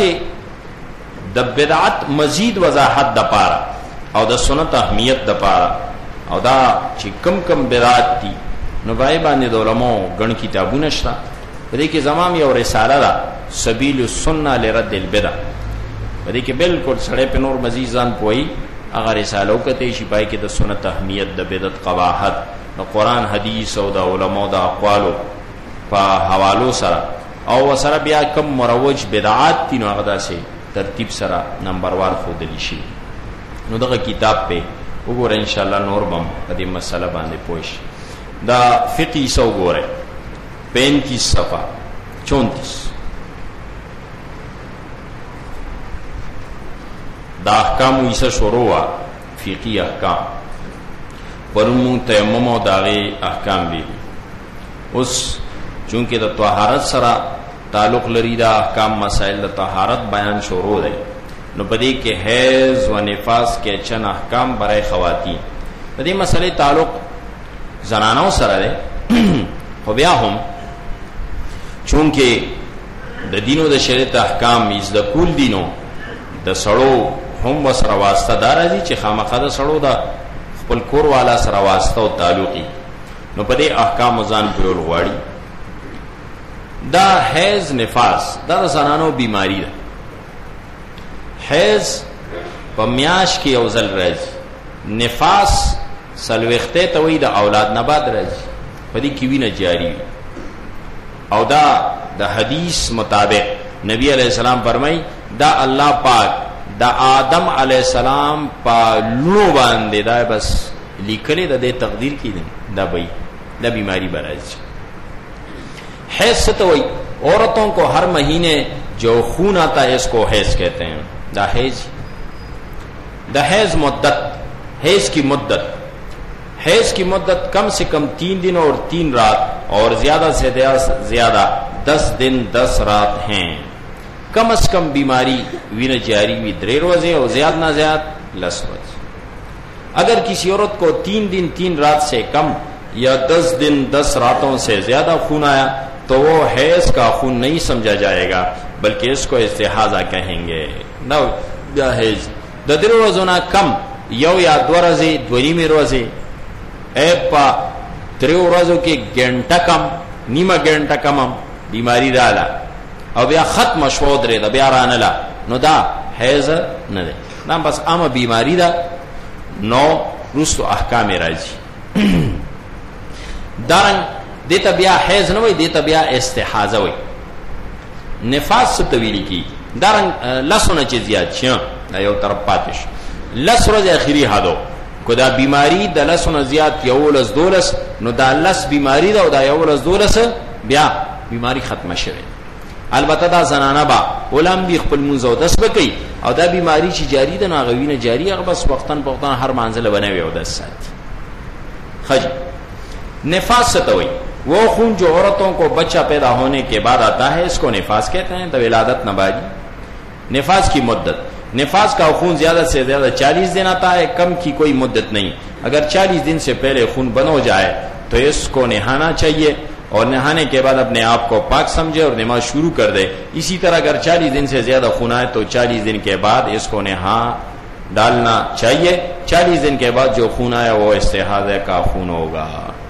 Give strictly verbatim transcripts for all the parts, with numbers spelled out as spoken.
سے د بدعت مزید وضاحت د پاره او د سنت اهمیت د پاره او دا چې کم کم بدعت دي نو بای باندې د علماء غن کتابونه شته. په دې کې زمام یو رساله ده سبیل السنه لرد البدع، په دې کې بالکل سړی په نور مزید ځان پوي هغه رساله وکته شي پای کې د سنت اهمیت د بدعت قباحت د قران حدیث او د علماء د اقوالو په حوالو سره او سره بیا کم مروج بدعات دي نو هغه داسې ترتیب سره نمبر وار خودلی شي. نو دغه کتاب په وګوره ان شاء الله نور بم په دې مسله باندې پوښ دا فقہی سو ګوره پینتیس صفحه چونتیس دا احکام ویسا شروع فقہی احکام پرمون تیمم او داغه احکام دي. اوس چونکه د طهارت سره تعلق لري دا احکام مسائل د طهارت بیان شروع دي نو پدې کې حیض و نفاس کې چن احکام برای خواتین په دې مسلې تعلق زنانو سره ده. خو بیا هم چونکه د دینو د شریعت احکام از د کول دینو د سړو هم وسره واسطه دار دي چې خامخا د سړو د خپل کور والا سره واسطه او تعلقي نو په دې احکام ځان پیول غواړي. دا حیض نفاس دا د زنانو بیماری ده. حیض په میاش کې یو ځل راځي، نفاس سلوخته ته وي د اولاد نه بعد راځي، په دې کې وینه جاری وي او دا د حدیث مطابق نبی علیہ السلام فرمای دا الله پاک دا آدم علیہ السلام په لونو باندې دا بس لیکلي د دې تقدیر کې دي دا به دا بیماری برازي. حیض سے تو وہی عورتوں کو ہر مہینے جو خون آتا ہے اس کو حیض کہتے ہیں. دا حیض دا حیض مدت حیض کی مدت حیض کی مدت کم سے کم تین دن اور تین رات اور زیادہ سے زیادہ دس دن دس رات ہیں. کم از کم بیماری وین جاری ہوئی درے روزے اور زیادہ نہ زیادہ لس روزے. اگر کسی عورت کو تین دن تین رات سے کم یا دس دن دس راتوں سے زیادہ خون آیا تو وہ حیض کا خون نہیں سمجھا جائے گا بلکہ اس کو استحاضہ کہیں گے. نو دا حیض د درو روزونه کم یو یا دو ورځې دوه نیمې ورځې اے په درو ورځو کې ګنټه کم نیمه ګنټه کم بیماری رااله او بیا ختم شو درې دا بیا رانله نو دا حیض نه ده، دا بس عامه بیماری ده. نو رستو احکام راځي دارن دیتا بیا حیض نه وي، دیتا بیا استحاضه وي. نفاس څه تویل کی دارن لسونه چې زیات شي دا یو طرف پاتش لس ورځې اخیری حدو کو دا بیماری د لسونه زیات یو لس دولس نو دا لس بیماری دا او دا یو لس دولس بیا بیماری ختمه شوه. البته دا زنانه با علم بی خپل منځو داس بکی او دا بیماری چې جاری ده نو غوینه جاری هغه بس وختن په وختن هر منزله بنوي او داس ساتي. خج نفاس سے توئی وہ خون جو عورتوں کو بچہ پیدا ہونے کے بعد آتا ہے اس کو نفاس کہتے ہیں. تو ولادت نباجی نفاس کی مدت نفاس کا خون زیادہ سے زیادہ چالیس دن آتا ہے، کم کی کوئی مدت نہیں. اگر چالیس دن سے پہلے خون بند ہو جائے تو اس کو نہانا چاہیے اور نہانے کے بعد اپنے آپ کو پاک سمجھے اور نماز شروع کر دے. اسی طرح اگر چالیس دن سے زیادہ خون آئے تو چالیس دن کے بعد اس کو نہا ڈالنا چاہیے. چالیس دن کے بعد جو خون آیا وہ استحاضہ کا خون ہوگا.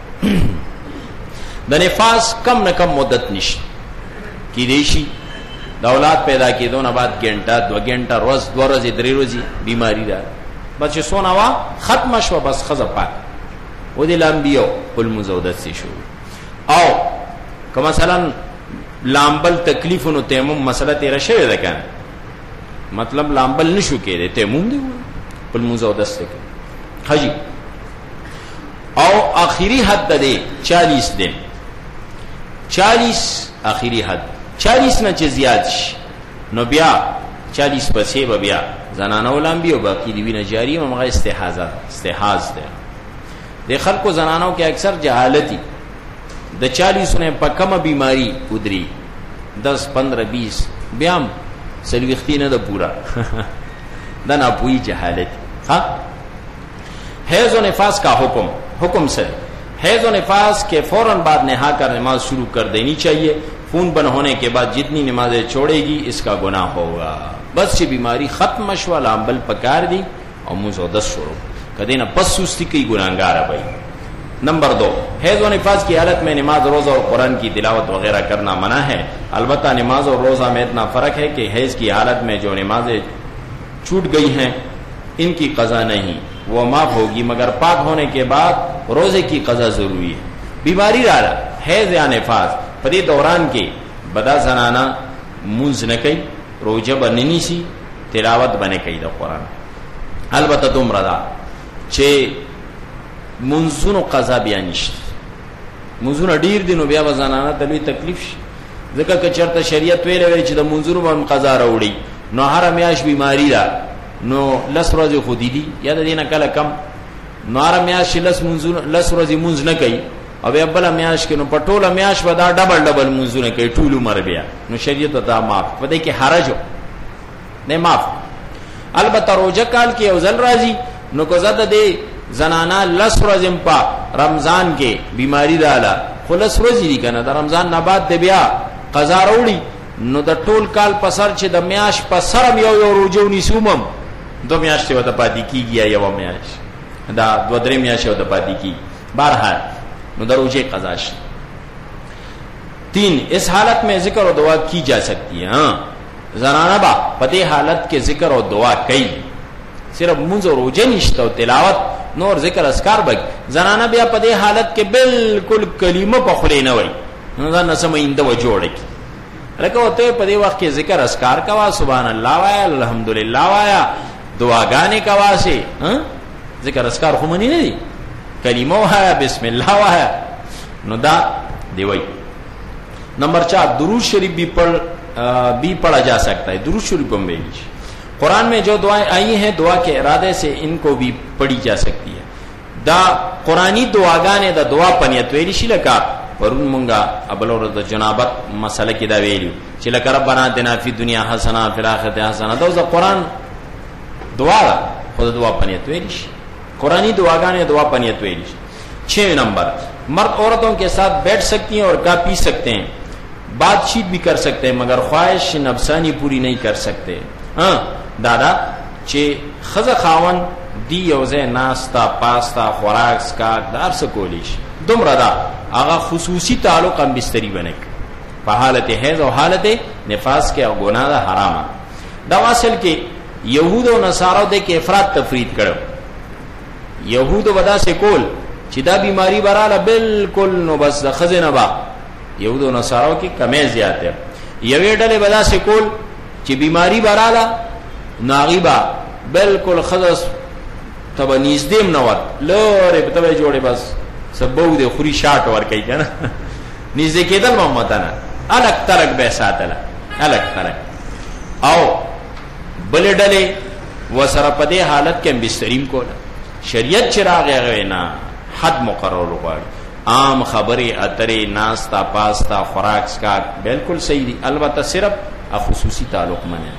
د نفاس کم نہ کم مدت نش کی دیشی د اولاد پیدا کیدو نه بعد ګنټه دو ګنټه روز دو ورځې درې ورځې بیماری ده بچ سونا وا ختم شو بس خزه پاک و دې لامبیو کل مزودت سی شو. او که مثلا لامبل تکلیفونو تیمم مسله تیر شوی ده کنه مطلب لامبل نشو کېده تیمم دی کل مزودت سی خجی. او آخری حد ده چالیس دن چالیس آخری حد چالیس نه چې زیات شي نو بیا چالیس پسې به بیا زنانه ولامبي او باقي دی وینه جاری مغه استحاضه استحاض ده. د خلکو زنانو کې اکثر جهالتي د چالیس نه په کومه بیماری ودري دس پندرہ بیس بیام سلوختی نه ده پورا دا نه پوي جهالت. ها حیض و نفاس کا حکم حکم سے حیض و نفاس کے فوراً بعد نہا کر نماز شروع کر دینی چاہیے. खून बन होने के बाद जितनी नमाजें छोड़ेगी इसका गुनाह होगा। बस ये बीमारी खत्म शवा, लांबल पकार दी और मुझे दस शुरू कदे ना पस सुस्ती की गुनाहगार है भाई। नंबर दो, हैज व निफाज की हालत में नमाज, रोजा और कुरान की तिलावत वगैरह करना मना है। अलबत्ता नमाज और रोजा में इतना फर्क है कि हैज की हालत में जो नमाजें छूट गई हैं इनकी कज़ा नहीं, वो माफ होगी, मगर पाक होने के बाद रोजे की कज़ा जरूरी है। बीमारी डाला हैज या निफाज पदे दौरान के बदा जनाना मुंज न कई, रोजा बननी सी, तिलावत बने कई द कुरान। अलबत्ता तुम रदा चे मुंजुनो कज़ा बियानिश मुंजुनो डीर दिनो बिया वजनाना तलवी तकलीफ जका के चरता शरीयत वेले वे च द मुंजुनो बन कज़ा राउड़ी नो हर म्याश बीमारी दा नो लस रोज खुदी दी या देना कल कम नो हर म्याश लस मुंजुनो लस रोज मुंज न कई अब अब्बल म्याश के नो पटोल म्याश बदा डबल डबल मुंजुनो कई टूलू मर बिया नो शरीयत दा माफ पदे के हरज हो ने माफ। अलबत्ता रोजा काल के अवजल राजी नो को ज़्यादा दे जनाना लस रोजिम पा रमजान के बीमारी डाला खुलस रोजी दी कना दा रमजान नबाद दे बिया कज़ा रोड़ी नो द टोल काल पसर चे द म्याश पसरम यो यो रोजो निसुमम दो म्याश से वता पादी की गया यो म्याश दा दो दरे म्याश वता पादी की बारहा नो द रोजे कज़ाश। तीन, इस हालत में जिक्र और दुआ की जा सकती है। हाँ जनाना बा पते हालत के जिक्र और दुआ कई सिर्फ मुंज और रोजे निश्ता तिलावत नोर जिक्र अस्कार बग जनाना बिया पदे हालत के बिल्कुल कलीमो पखले न वई न समइंद व जोड़ की रखो होते पदे वक्त के जिक्र अस्कार कवा, सुभान अल्लाह वाया, अल्हम्दुलिल्लाह वाया, दुआ गाने कवा से जिक्र अस्कार खुमनी नहीं कलीमो वाया, बिस्मिल्लाह वाया नुदा देवई। नंबर चार, दुरूद शरीफ भी पढ़ भी पढ़ा जा सकता है। दुरूद शरीफ में कुरान में जो दुआएं आई हैं दुआ के इरादे से इनको भी पढ़ी जा सकती है। दा कुरानी दुआगाने दा दुआ पनियत वेली शिलका वरुण मुंगा अबलोर द जनाबत मसले की दा वेली शिलका रब्बना आतिना फी दुनिया हसना फिल आखिरति हसना दो द कुरान दुआ खुद दुआ पनियत वेली कुरानी दुआगाने दुआ पनियत वेली। छह नंबर, मर्द औरतों के साथ बैठ सकती हैं और गा पी सकते हैं, बातचीत भी कर सकते हैं, मगर ख्वाहिश नफसानी पूरी नहीं कर सकते। हाँ दादा चे खज खावन दी योजे नास्ता पास्ता खुराक स्काक दार सकोलिश दुम रदा आगा खुसूसी ताल्लुक हम बिस्तरी बने हालत हैज और हालत निफास के गुनाह दा हरामा दवासल के यहूद और नसारो दे के अफराद तफरीद करो यहूद वदा से कोल चिदा बीमारी बराला बिल्कुल नो बस खजे नबा यहूद और नसारो की कमेज जाते यवे डले वदा से कोल ची बीमारी बराला नागिबा बिल्कुल खजस तब निजदेम नवत लोरे तब जोड़े बस सब बहु दे खुरी शाट और कही क्या ना निजदे केदल मोहम्मद ना अलग तरक बैसात अलग तरक आओ बले डले व सरपदे हालत के बिस्तरीम को शरीयत चिराग गए ना हद मुकर्रर आम खबरे अतरे नाश्ता पास्ता खुराक का बिल्कुल सही थी, अलबत्ता सिर्फ खुसूसी ताल्लुक मने।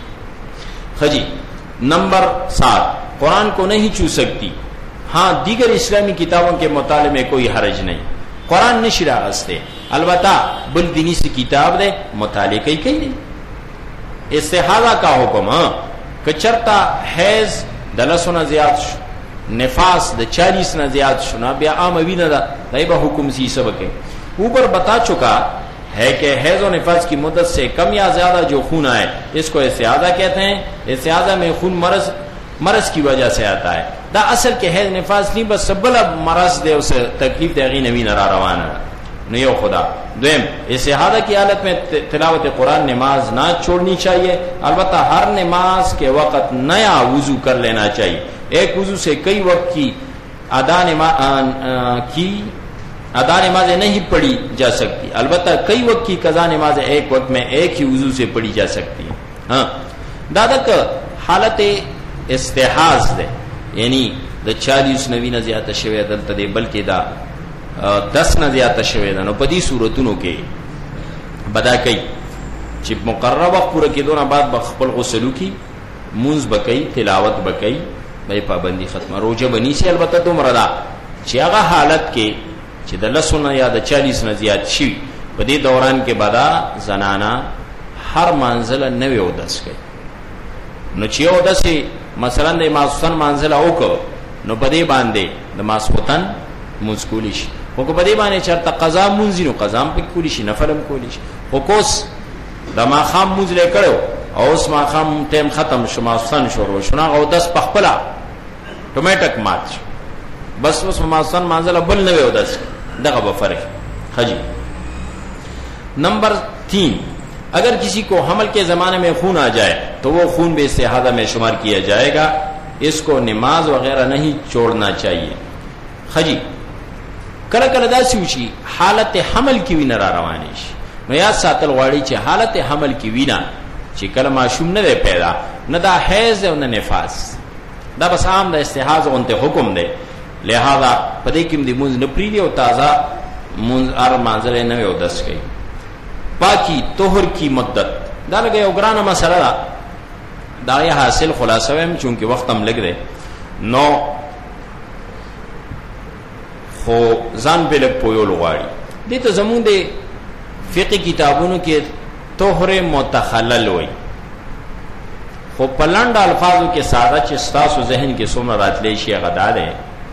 खजी नंबर सात, कुरान को नहीं छू सकती। हाँ दीगर इस्लामी किताबों के मुताले में कोई हरज नहीं, कुरान नशरा हस्ते अलबत्ता बुल दीनी से किताब दे मुताले कई कई नहीं। इस्तेहाजा का हुक्म कचरता हैज दलसुना जियाद निफास द चालीस न जियाद शुना ब्या आम अभी न दा हुक्म सी सबक ऊपर बता चुका है कि हैज और निफास की मुद्दत से कम या ज्यादा जो खून आए इसको इस्तेहाजा कहते हैं। इस्तेहाजा में खून मरज मरज की वजह से आता है। दा असल के हैज निफास नहीं बस सबला मरज दे उसे तकलीफ देगी नवी नरा रवाना नहीं खुदा द्वेम इस्तेहाजा की हालत में तिलावत कुरान नमाज ना छोड़नी चाहिए। अलबत्ता हर नमाज के वक्त नया वुजू कर लेना चाहिए। एक वुजू से कई वक्त की अदा नमाज की अदा नमाजें नहीं पढ़ी जा सकती, अलबत्ता कई वक्त की कज़ा नमाजें एक वक्त में एक ही वुजू से पढ़ी जा सकती है। हाँ दादा का हालत इस्तेहाज दे यानी द चालीस नवी न ज्यादा शवे दलत दे बल्कि दा दस न ज्यादा शवे दा नो पदी सूरतुनो के बदा कई चिप मुकर्रर वक्त पूरा के दोना बाद बखपल गुस्लू की मुंज बकई तिलावत बकई भाई पाबंदी खत्म रोजा बनी से अलबत्ता तुम रदा चियागा हालत के च द लसुना या द चालीस न ज्यादा शी په دې دوران کې بدا زنانا هر منزله نوې اودس کوي. نو چې اودس مثلا د ماسوتن منزله وکړو نو په دې باندې د ماسوتن مونږ کولی شي، خو په دې باندې چرته قضا مونږ نو قضا هم پکې کولی شي، نفل هم کولی شي. خو کوس د ماخام مونږ لې کړو او اوس ماخام ټیم ختم شو، ماسوتن شروع شو، نو اودس په خپل ټومیټک مات شو، بس اوس ماسوتن منزله بل نوې اودس دغه به فرق. حجی نمبر تین، اگر کسی کو حمل کے زمانے میں خون آ جائے تو وہ خون بھی استحاضہ میں شمار کیا جائے گا، اس کو نماز وغیرہ نہیں چھوڑنا چاہیے. خجی کله کله داسې وشي حالت حمل کې وینه را روانې شي، نو یاد ساتل غواړي چې حالت حمل کې وینه چې کله ماشوم نه دی پیدا، نه دا حیض او نه نفاس، دا بس عام د استحاضه غونته حکم دی، لہذا پدې کې د مونږ نه پریږدي او تازه مونږ ار منځله نه اودس کوي. پاکی طهر کی مدت دا لګي یو ګرانه مسله ده، دا یې حاصل خلاصه ویم چونکه وخت هم لګ دی، نو خو ځان به لګ پویول غواړي. دې ته زمون د فقہ کتابونو کې طهر متخلل وای، خو په لاند الفاظو کې ساده چې ستاسو ذهن کې څومره راتلی شي غدا ده.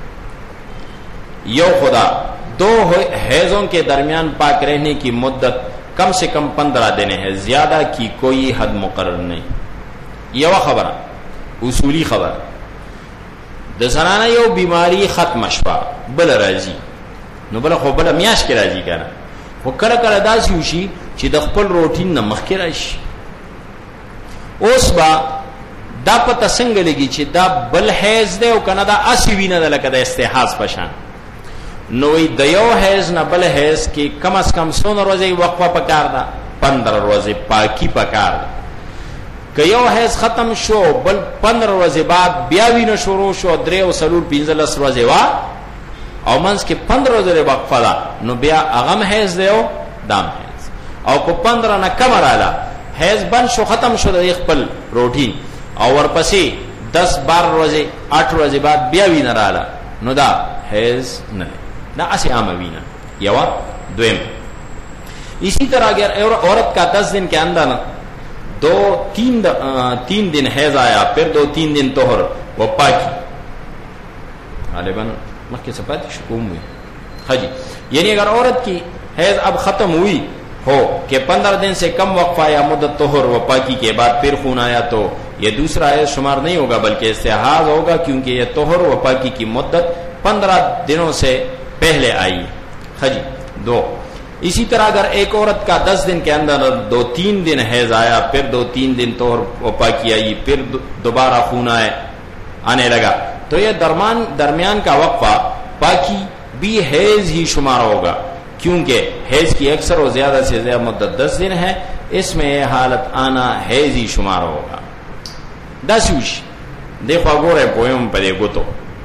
یو خدا دو حیضوں کے درمیان پاک رہنے کی مدت کم سے کم پندرہ دن ہے، زیادہ کی کوئی حد مقرر نہیں. یو خبر اصولی خبر د زنانه یو بیماری ختم شپه بل راځي، نو بل خو بل میاش کې راځي کنه، خو کله کله داسې وشي چې د خپل روټین نه مخکې راشي. اوس با دا پته څنګه لګي چې دا بل حیض دی او کنه دا اسی وینه ده لکه د استحاض پشان. نو د یو حیض نه بل حیض کې کم از کم څونه ورځې وقفه پکار ده؟ پندرہ ورځې پاکی پکار ده. که یو حیض ختم شو بل پندرہ ورځې بعد بیا وینه شروع شو، درې او څلور پنځلس ورځې وا او منځ کې پندرہ ورځې وقفه ده، نو بیا هغه حیض دی او دام حیض. او په پندرہ نه کم رااله حیض بند شو ختم شو د خپل روټین، او ورپسې دس بارہ ورځې آٹھ ورځې بعد بیا وینه رااله، نو دا حیض نه دا اسی عام وینا. یوا دویم، اسی طرح اگر عورت کا دس دن کے اندر دو تین تین دن حیض آیا پھر دو تین دن طہر و پاکی، غالباً مخی سپاتی شکوم ہوئی. خجی یعنی اگر عورت کی حیض اب ختم ہوئی ہو کہ پندرہ دن سے کم وقفہ یا مدت طہر و پاکی کے بعد پھر خون آیا تو یہ دوسرا حیض شمار نہیں ہوگا بلکہ استحاض ہوگا، کیونکہ یہ طہر و پاکی کی مدت پندرہ دنوں سے پہلے آئی. خجی دو، اسی طرح اگر ایک عورت کا دس دن کے اندر دو تین دن حیض آیا پھر دو تین دن طہر و پاکی آئی پھر دوبارہ خون آئے آنے لگا تو یہ درمیان درمیان کا وقفہ پاکی بھی حیض ہی شمار ہوگا، کیونکہ حیض کی اکثر و زیادہ سے زیادہ مدت دس دن ہے، اس میں یہ حالت آنا حیض ہی شمار ہوگا. دس وش دیکھو گورے پویم پدے گتو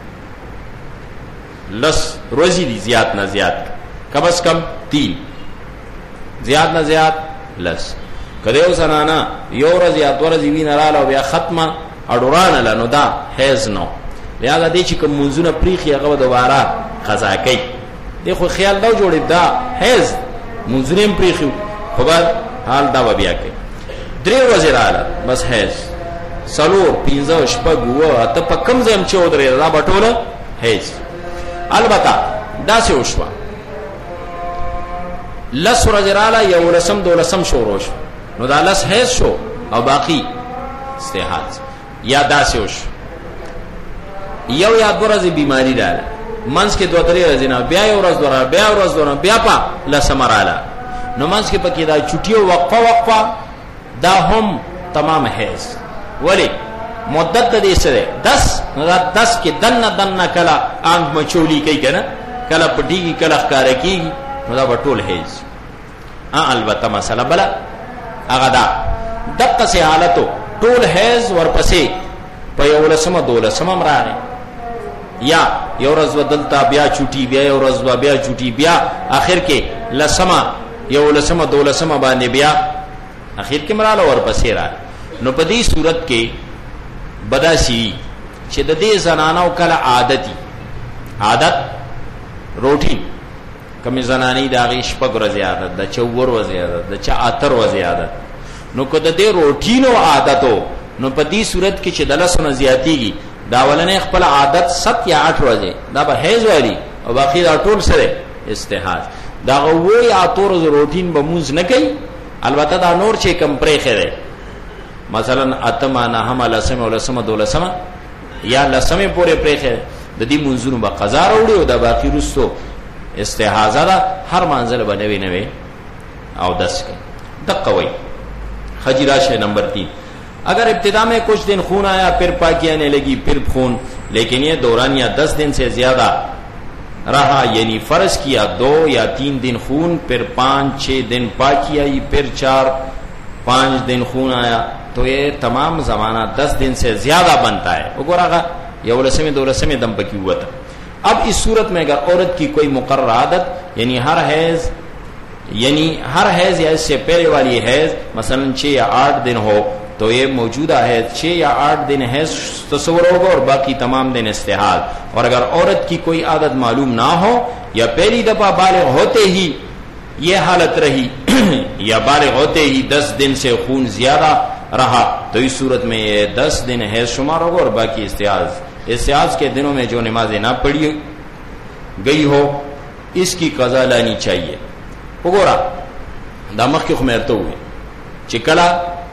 لس روزی دی زیاد نہ زیاد کم از کم تین، زیاد نہ زیاد لس. کدیو سنانا یو رز یا دو رز وین رالا بیا ختمه اډوران لنو دا حیض نو، لہذا دی چې کوم منځونه پریخي هغه دوباره قضا کوي. دی خو خیال دا جوړی دا حیض منځونه پریخي خو بعد حال دا بیا کوي. درې ورځې رااله بس حیض، سلور پنځه شپږ وو ته په کم ځم چې ودرې دا بټوله حیض. البته دا څه وشو لس ورځې رااله یو رسم دو رسم شروع شو، نو دا لس حیض شو او باقی استحاض. یا دا څه وشو یو یا دو ورځې بیماری رااله منځ کې دوه درې ورځې نه بیا یو ورځ دوه بیا ورځ دوه بیا په لسمه رااله، نو منځ کې پکې دا چټیو وقفه وقفه دا هم تمام حیض. ولی مدت دې سره دس، نو دا دس کې دن دن کلا آنګ مچولی کوي کنه، کلا پټیږي کلا ښکار کیږي، نو دا ټول حیض. ا البته مسله بل هغه دا دغه سه حالتو ټول حیض ورپسې په یو لسمه دولسمه راغی، یا یو ورځ بدلتا بیا چوټي بیا یو ورځ بیا چوټي بیا اخر کې لسمه یو لسمه دولسمه باندې بیا اخر کې مراله ورپسې راغی. نو په دې صورت کې بداسي چې د دې زنانو کله عادتي عادت روټین کمی زنانی دا غي شپږ ورځې عادت د چور ورځې عادت د چا اتر ورځې عادت نو کو د دې روټینو عادتو نو په دې صورت کې چې د لسونه زیاتیږي دا ولنه خپل عادت ست یا آٹھ ورځې دا به حیض والی او باقي دا ټول سره استحاض دا وې اتور روټین به موز نه کوي البته دا نور چې کم پرې خره مثلا اتما نه هم لسمه ولسمه دولسمه یا لسمه پورې پرې خره د دې منځونو به قضا وروړي او دا باقي رستو استحاضه دا هر منزل بنوي نوي او دس کے دقه وئی خجیرہ شے نمبر تین اگر ابتدا میں کچھ دن خون آیا پھر پاکی آنے لگی پھر خون لیکن یہ دوران یا دس دن سے زیادہ رہا یعنی فرض کیا دو یا تین دن خون پھر پانچ چھ دن پاکی آئی پھر چار پانچ دن خون آیا تو یہ تمام زمانہ دس دن سے زیادہ بنتا ہے وہ گورا یا لسم دو لسم دم پکی ہوا تھا اب اس صورت میں اگر عورت کی کوئی مقرر عادت یعنی ہر حیض یعنی ہر حیض یا اس سے پہلے والی حیض مثلا چھ یا آٹھ دن ہو تو یہ موجودہ حیض چھ یا آٹھ دن حیض تصور ہوگا اور باقی تمام دن استحاض اور اگر عورت کی کوئی عادت معلوم نہ ہو یا پہلی دفعہ بالغ ہوتے ہی یہ حالت رہی یا بالغ ہوتے ہی دس دن سے خون زیادہ رہا تو اس صورت میں یہ دس دن حیض شمار ہوگا اور باقی استحاض استحاض کے دنوں میں جو نمازیں نہ پڑھی گئی ہو اس کی قضا لانی چاہیے وګورا دا مخکې خو مرته وي چې کله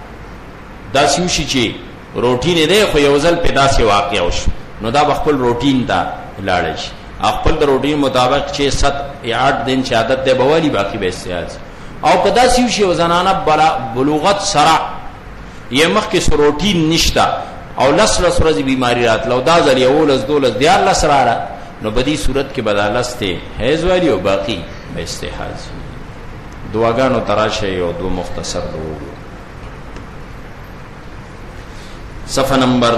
دا سیوشي چې روټین دی خو یو ځل پیدا سي واقع وشو نو دا خپل روټین ته لاړ شي خپل د روټین مطابق چې ست یا آٹھ دن چې عادت دی بوالی باقی به استحاض او کدا سیوشي وزنانه بلوغت سرا یې مخکې روټین نشتا او لس لس ورځې بیماری راتلو دا ځل یو لس دولس دیار لس راړه نو بدی صورت کې بدالسته حیض والی او باقی به استحاض دعاګانو تراشه یو دو مختصر دو صفحہ نمبر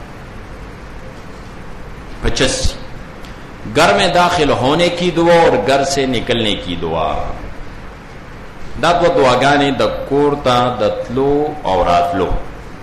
پچاس گھر میں داخل ہونے کی دعا اور گھر سے نکلنے کی دعا دا دو دعاګانې د کور ته دتلو او راتلو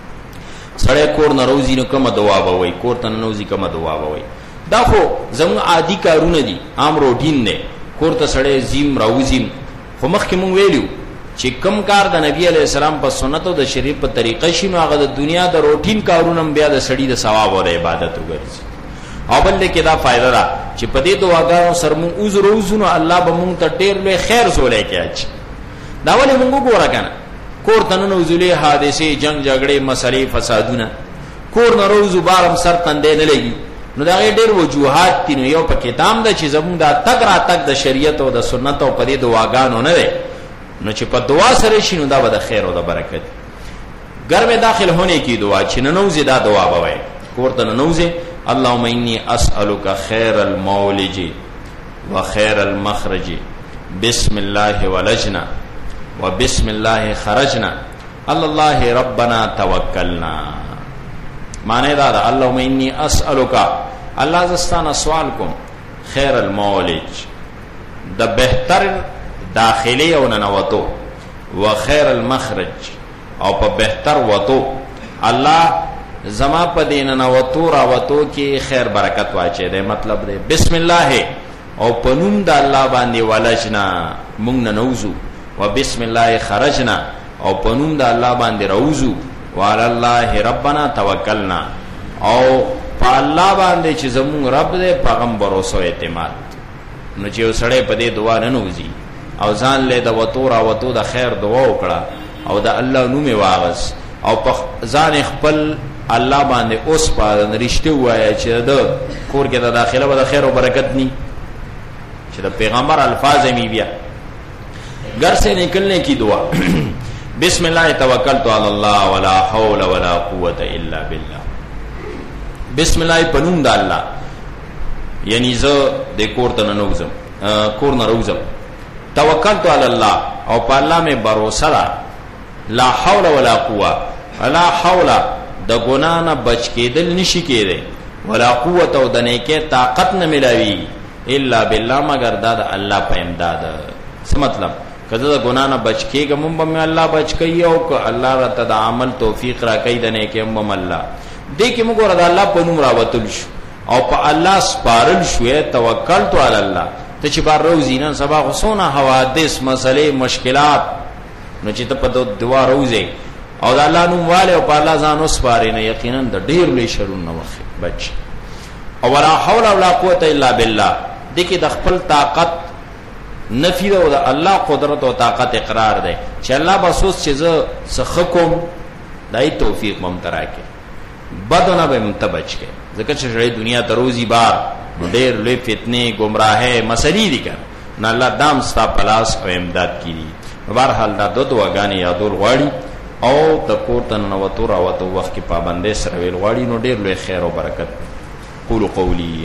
سړی کور نروزی نو کومه دعا به وای کور ته نروزی کومه دعا به وای دا خو زموږ عادي کارونه دي عام روټین دی کور ته سړی زیم راوزیم خو مخکې مونږ ویلو چې کم کار د نبی علیہ السلام په سنت او د شریعت په طریقه شي نو هغه د دنیا د روټین کارونه بیا د سړی د ثواب او د عبادت وګرځي او بل کې دا فائدہ ده چې په دې دعاګانو سر مونږ عذر وزنو الله به مونږ ته ډېر لوی خیر زولای کېچ دا ولې مونږ ګوره کنه کور ته نو زولې حادثه جنگ جګړې مسلې فسادونه کور نه روزو بارم سر تندې نه لګي نو دا ډېر وجوهات دي نو یو په کتاب د چې زموږ دا تک را تک د شریعت او د سنت او په دې دعاګانو نه ده نو چې په دعا سره شي نو دا به د خیر او د برکت گھر میں داخل ہونے کی دعا چې ننوزي دا دعا بوي کور ته ننوزي اللهم اني اسالك خير المولج وخير المخرج بسم الله ولجنا وبسم الله خرجنا الله ربنا توکلنا معنی دا دا اللهم انی اسألوکا اللہ زستانا سوال کم خیر المولج دا بہتر داخلی او ننوتو و خیر المخرج او پا بہتر وطو اللہ زما پا دی ننوتو راوتو کی خیر برکت واچے دے مطلب دے بسم اللہ او پنوم دا اللہ باندی ولجنا مونگ ننوزو و بسم اللہ خرجنا او پنوم دا اللہ باندی روزو وعلى الله ربنا توکلنا او په الله باندې چې زمون رب دې پیغمبر او سو اعتماد نو چې وسړې په دې دعا نه نوځي او ځان له د وتو را وتو د خیر دعا وکړه او د الله نوم واغس او په ځان خپل الله باندې اوس په رښتیا وایي چې د کور کې د داخله به د خیر او برکت ني چې د پیغمبر الفاظ می بیا گھر سے نکلنے کی دعا بسم اللہ توکلت علی اللہ ولا حول ولا قوت الا باللہ بسم اللہ پنوم دا اللہ یعنی ز د کور ته ننوزم کور نه روزم توکلت علی اللہ او په الله مې باور لا لا حول ولا قوه ولا حول د ګنا نه بچ کېدل نشي کېده ولا قوت او د نیکه طاقت نه ملاوي الا بالله مگر دا د الله په امداد څه مطلب کله دا ګنا نه بچ کېږم هم به الله بچ کوي او که الله را ته د عمل توفیق را کوي د نیکه هم الله دې کې موږ ورته الله په نوم راوتل شو او په الله سپارل شو توکلت علی الله ته چې بار روزي نن سبا خو څونه حوادث مسلې مشکلات نو چې ته په دعا روزي او د الله نوم والے او په الله ځان وسپارې نه یقینا د ډېر لوی شرونه وخت بچ. او ولا حول ولا قوت الا بالله دغه د خپل طاقت نفی او د الله قدرت او طاقت اقرار ده چې الله بسوس چې زه سخکم دای توفیق ممترا کې بدونه به متبچ کې ځکه چې شړې دنیا ته روزي بار ډېر لوی فتنه گمراهه مسلې دي کنه نه الله دام ستا پلاس او امداد کړي. بهرحال دا دو دعاګانې یادول غواړي او د کور ته ننوتو راوتو وخت کې پابندۍ سره ویل غواړي نو ډېر لوی خیر او برکت. قولوا قولي